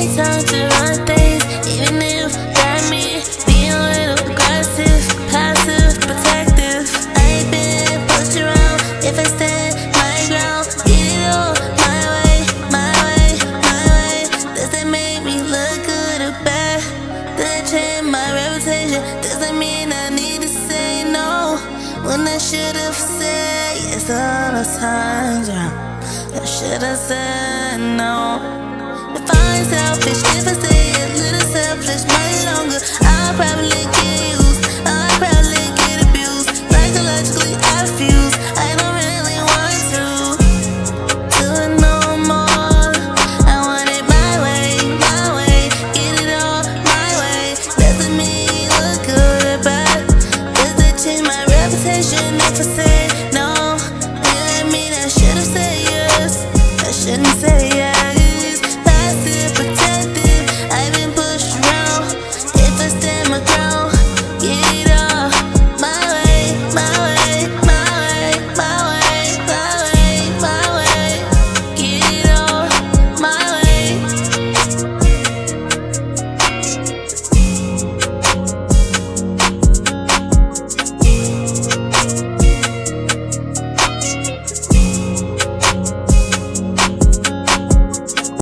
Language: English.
take time to run things, even if that means being a little aggressive, passive, protective. I ain't been pushed around. If I stand my ground, get it all my way, my way, my way. Does that make me look good or bad? Does that change my reputation? Does that mean I need to say no when I should've said yes all the times? I should've said no. If I'm selfish, if I stay a little selfish much longer, I'll probably get used, I'll probably get abused. Psychologically, I fuse. I don't really want to no more. I want it my way, get it all my way. Doesn't mean you look good or bad. Does it change my reputation if I say no? Does that mean I should've said yes? I shouldn't say